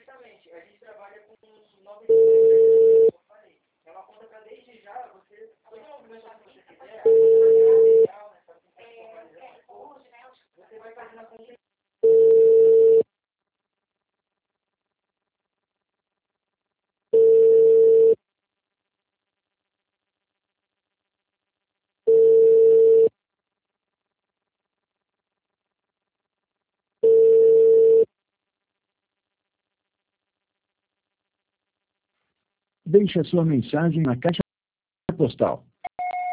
justamente, a gente trabalha com 9 como eu falei. É uma conta para desde já, você, todo movimento que você quiser, material, né, você vai fazer na conta. Deixe a sua mensagem na caixa postal.